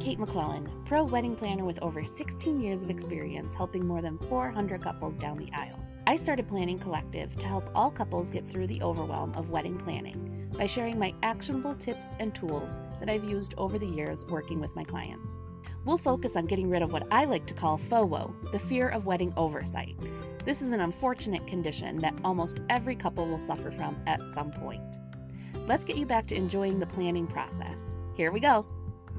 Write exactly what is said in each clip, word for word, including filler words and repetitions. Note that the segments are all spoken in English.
Kate McClellan, pro wedding planner with over sixteen years of experience helping more than four hundred couples down the aisle. I started Planning Collective to help all couples get through the overwhelm of wedding planning by sharing my actionable tips and tools that I've used over the years working with my clients. We'll focus on getting rid of what I like to call FOWO, the fear of wedding oversight. This is an unfortunate condition that almost every couple will suffer from at some point. Let's get you back to enjoying the planning process. Here we go.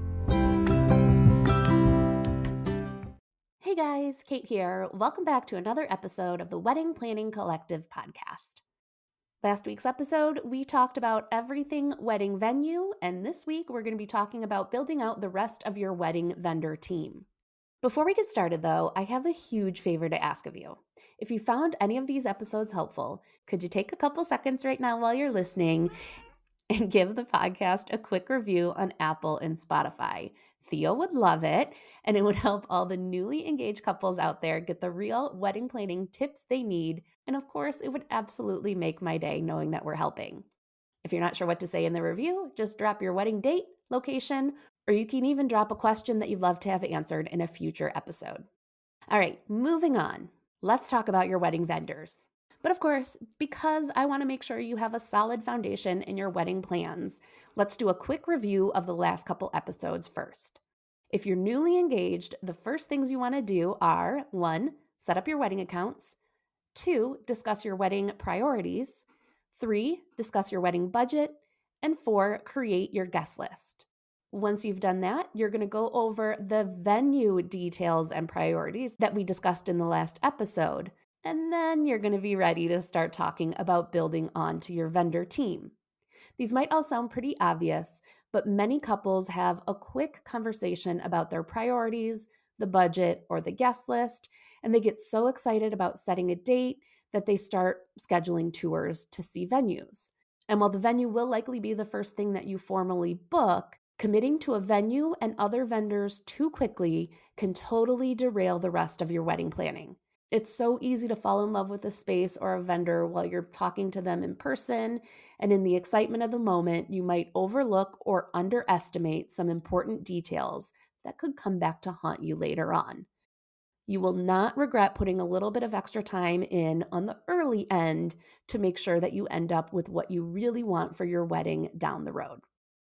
Hey guys, Kate here. Welcome back to another episode of the Wedding Planning Collective podcast. Last week's episode, we talked about everything wedding venue, and this week we're going to be talking about building out the rest of your wedding vendor team. Before we get started though, I have a huge favor to ask of you. If you found any of these episodes helpful, could you take a couple seconds right now while you're listening and give the podcast a quick review on Apple and Spotify? Theo would love it, and it would help all the newly engaged couples out there get the real wedding planning tips they need, and of course, it would absolutely make my day knowing that we're helping. If you're not sure what to say in the review, just drop your wedding date, location, or you can even drop a question that you'd love to have answered in a future episode. All right, moving on. Let's talk about your wedding vendors. But of course, because I want to make sure you have a solid foundation in your wedding plans, let's do a quick review of the last couple episodes first. If you're newly engaged, the first things you want to do are one, set up your wedding accounts, two, discuss your wedding priorities, three, discuss your wedding budget, and four, create your guest list. Once you've done that, you're going to go over the venue details and priorities that we discussed in the last episode. And then you're going to be ready to start talking about building onto your vendor team. These might all sound pretty obvious, but many couples have a quick conversation about their priorities, the budget, or the guest list, and they get so excited about setting a date that they start scheduling tours to see venues. And while the venue will likely be the first thing that you formally book, committing to a venue and other vendors too quickly can totally derail the rest of your wedding planning. It's so easy to fall in love with a space or a vendor while you're talking to them in person, and in the excitement of the moment, you might overlook or underestimate some important details that could come back to haunt you later on. You will not regret putting a little bit of extra time in on the early end to make sure that you end up with what you really want for your wedding down the road.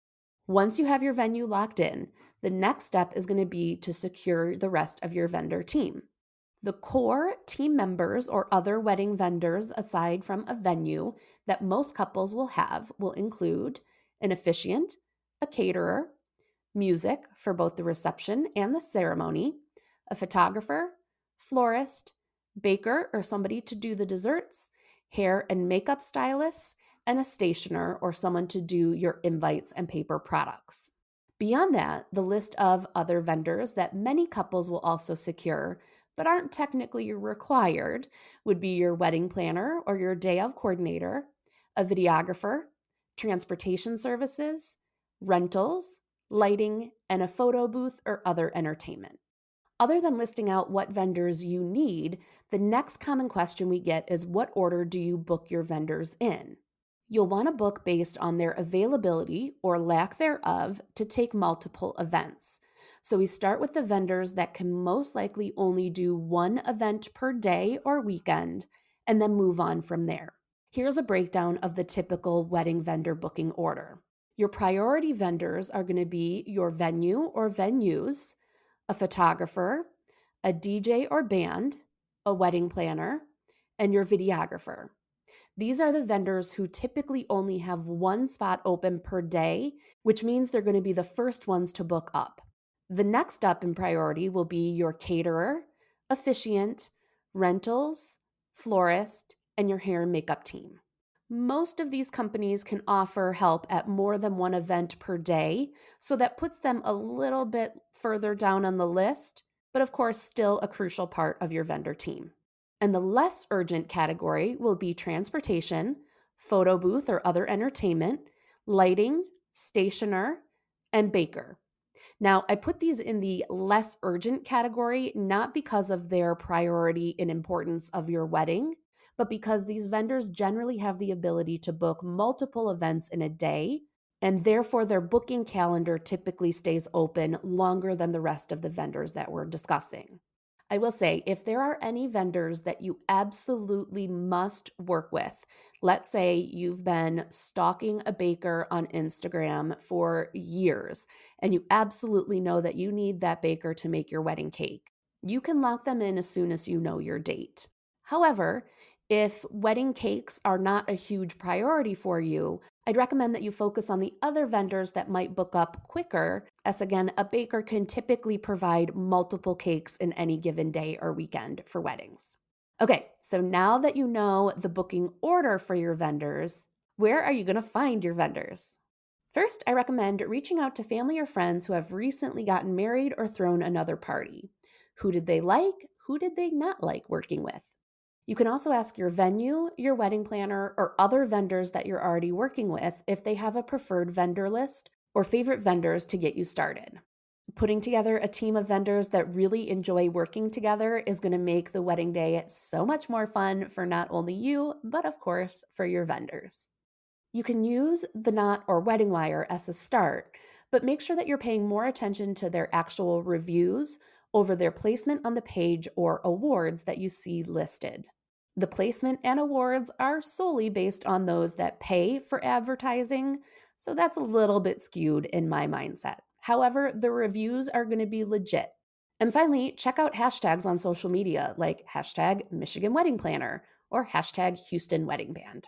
Once you have your venue locked in, the next step is going to be to secure the rest of your vendor team. The core team members or other wedding vendors aside from a venue that most couples will have will include an officiant, a caterer, music for both the reception and the ceremony, a photographer, florist, baker or somebody to do the desserts, hair and makeup stylists, and a stationer or someone to do your invites and paper products. Beyond that, the list of other vendors that many couples will also secure but aren't technically required would be your wedding planner or your day of coordinator, a videographer, transportation services, rentals, lighting, and a photo booth or other entertainment. Other than listing out what vendors you need, the next common question we get is what order do you book your vendors in? You'll want to book based on their availability or lack thereof to take multiple events. So we start with the vendors that can most likely only do one event per day or weekend, and then move on from there. Here's a breakdown of the typical wedding vendor booking order. Your priority vendors are going to be your venue or venues, a photographer, a D J or band, a wedding planner, and your videographer. These are the vendors who typically only have one spot open per day, which means they're going to be the first ones to book up. The next up in priority will be your caterer, officiant, rentals, florist, and your hair and makeup team. Most of these companies can offer help at more than one event per day, so that puts them a little bit further down on the list, but of course still a crucial part of your vendor team. And the less urgent category will be transportation, photo booth or other entertainment, lighting, stationer, and baker. Now, I put these in the less urgent category, not because of their priority and importance of your wedding, but because these vendors generally have the ability to book multiple events in a day and therefore their booking calendar typically stays open longer than the rest of the vendors that we're discussing. I will say, if there are any vendors that you absolutely must work with, let's say you've been stalking a baker on Instagram for years and you absolutely know that you need that baker to make your wedding cake, you can lock them in as soon as you know your date. However, if wedding cakes are not a huge priority for you, I'd recommend that you focus on the other vendors that might book up quicker, as again, a baker can typically provide multiple cakes in any given day or weekend for weddings. Okay, so now that you know the booking order for your vendors, where are you going to find your vendors? First, I recommend reaching out to family or friends who have recently gotten married or thrown another party. Who did they like? Who did they not like working with? You can also ask your venue, your wedding planner, or other vendors that you're already working with if they have a preferred vendor list or favorite vendors to get you started. Putting together a team of vendors that really enjoy working together is going to make the wedding day so much more fun for not only you, but of course, for your vendors. You can use the knot or wedding wire as a start, but make sure that you're paying more attention to their actual reviews over their placement on the page or awards that you see listed. The placement and awards are solely based on those that pay for advertising, so that's a little bit skewed in my mindset. However, the reviews are going to be legit. And finally, check out hashtags on social media like hashtag Michigan Wedding Planner or hashtag Houston Wedding Band.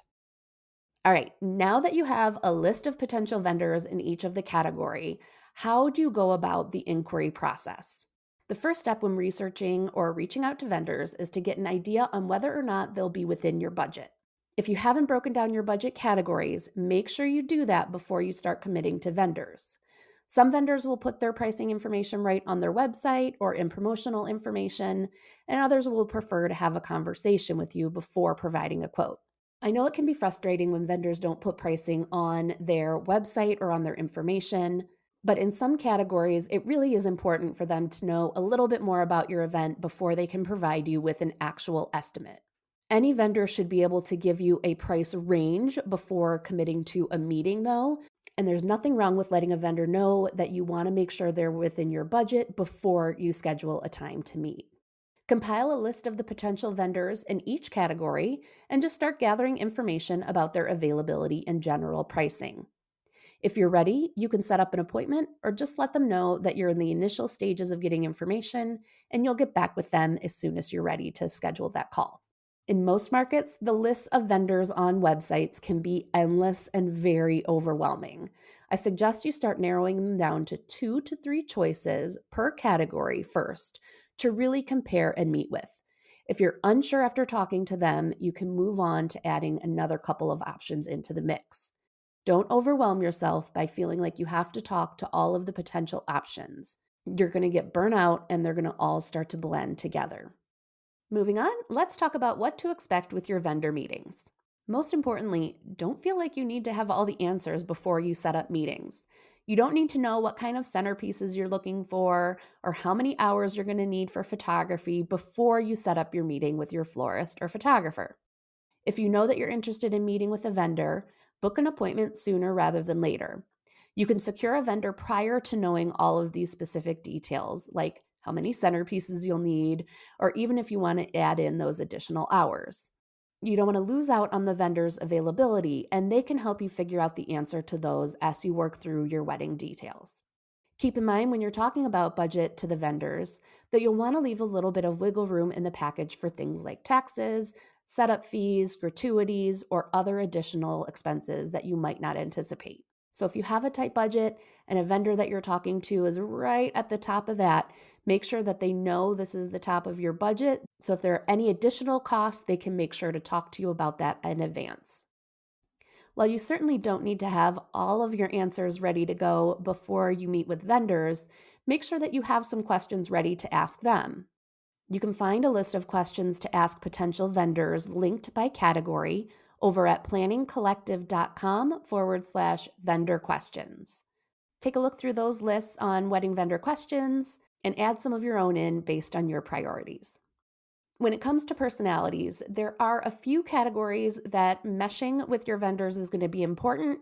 All right, now that you have a list of potential vendors in each of the category, how do you go about the inquiry process? The first step when researching or reaching out to vendors is to get an idea on whether or not they'll be within your budget. If you haven't broken down your budget categories, make sure you do that before you start committing to vendors. Some vendors will put their pricing information right on their website or in promotional information, and others will prefer to have a conversation with you before providing a quote. I know it can be frustrating when vendors don't put pricing on their website or on their information, but in some categories, it really is important for them to know a little bit more about your event before they can provide you with an actual estimate. Any vendor should be able to give you a price range before committing to a meeting, though, and there's nothing wrong with letting a vendor know that you want to make sure they're within your budget before you schedule a time to meet. Compile a list of the potential vendors in each category and just start gathering information about their availability and general pricing. If you're ready, you can set up an appointment or just let them know that you're in the initial stages of getting information and you'll get back with them as soon as you're ready to schedule that call. In most markets, the lists of vendors on websites can be endless and very overwhelming. I suggest you start narrowing them down to two to three choices per category first to really compare and meet with. If you're unsure after talking to them, you can move on to adding another couple of options into the mix. Don't overwhelm yourself by feeling like you have to talk to all of the potential options. You're going to get burnt out and they're going to all start to blend together. Moving on, let's talk about what to expect with your vendor meetings. Most importantly, don't feel like you need to have all the answers before you set up meetings. You don't need to know what kind of centerpieces you're looking for or how many hours you're going to need for photography before you set up your meeting with your florist or photographer. If you know that you're interested in meeting with a vendor, book an appointment sooner rather than later. You can secure a vendor prior to knowing all of these specific details, like how many centerpieces you'll need, or even if you want to add in those additional hours. You don't want to lose out on the vendor's availability, and they can help you figure out the answer to those as you work through your wedding details. Keep in mind when you're talking about budget to the vendors that you'll want to leave a little bit of wiggle room in the package for things like taxes, setup fees, gratuities, or other additional expenses that you might not anticipate. So if you have a tight budget and a vendor that you're talking to is right at the top of that, make sure that they know this is the top of your budget. So if there are any additional costs, they can make sure to talk to you about that in advance. While you certainly don't need to have all of your answers ready to go before you meet with vendors, make sure that you have some questions ready to ask them. You can find a list of questions to ask potential vendors linked by category over at planningcollective.com forward slash vendor questions. Take a look through those lists on wedding vendor questions and add some of your own in based on your priorities. When it comes to personalities, there are a few categories that meshing with your vendors is going to be important,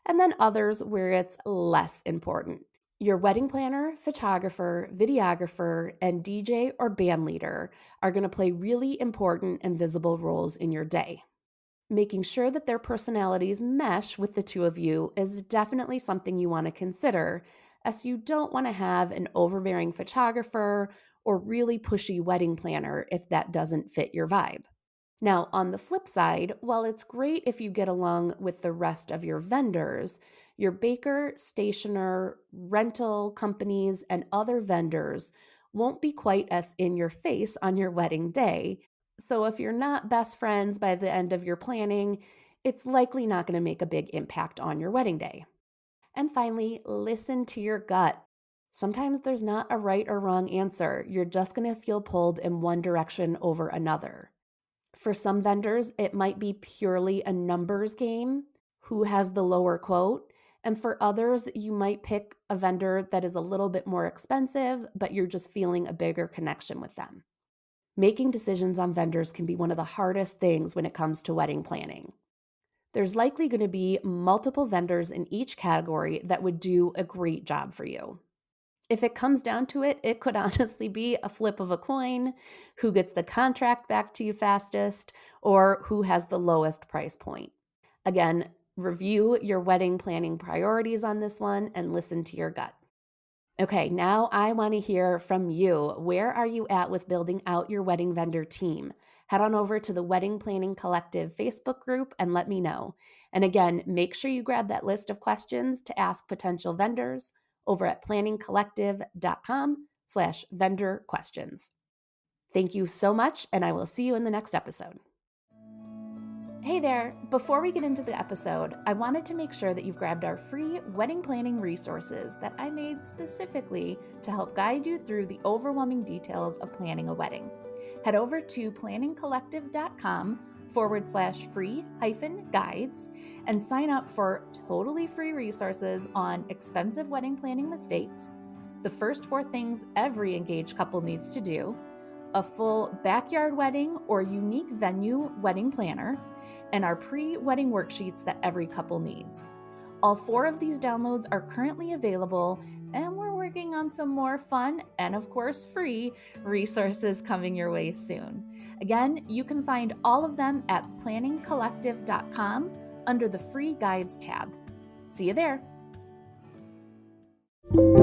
and then others where it's less important. Your wedding planner, photographer, videographer, and D J or band leader are going to play really important and visible roles in your day. Making sure that their personalities mesh with the two of you is definitely something you want to consider, as you don't want to have an overbearing photographer or really pushy wedding planner if that doesn't fit your vibe. Now, on the flip side, while it's great if you get along with the rest of your vendors, your baker, stationer, rental companies, and other vendors won't be quite as in your face on your wedding day. So, if you're not best friends by the end of your planning, it's likely not going to make a big impact on your wedding day. And finally, listen to your gut. Sometimes there's not a right or wrong answer. You're just going to feel pulled in one direction over another. For some vendors, it might be purely a numbers game, who has the lower quote. And for others, you might pick a vendor that is a little bit more expensive, but you're just feeling a bigger connection with them. Making decisions on vendors can be one of the hardest things when it comes to wedding planning. There's likely going to be multiple vendors in each category that would do a great job for you. If it comes down to it, it could honestly be a flip of a coin, who gets the contract back to you fastest, or who has the lowest price point. Again, review your wedding planning priorities on this one and listen to your gut. Okay, now I want to hear from you. Where are you at with building out your wedding vendor team? Head on over to the Wedding Planning Collective Facebook group and let me know. And again, make sure you grab that list of questions to ask potential vendors over at planningcollective.com slash vendor questions. Thank you so much, and I will see you in the next episode. Hey there! Before we get into the episode, I wanted to make sure that you've grabbed our free wedding planning resources that I made specifically to help guide you through the overwhelming details of planning a wedding. Head over to planningcollective.com forward slash free hyphen guides and sign up for totally free resources on expensive wedding planning mistakes, the first four things every engaged couple needs to do, a full backyard wedding or unique venue wedding planner, and our pre-wedding worksheets that every couple needs. All four of these downloads are currently available, and we're working on some more fun and, of course, free resources coming your way soon. Again, you can find all of them at planningcollective dot com under the free guides tab. See you there.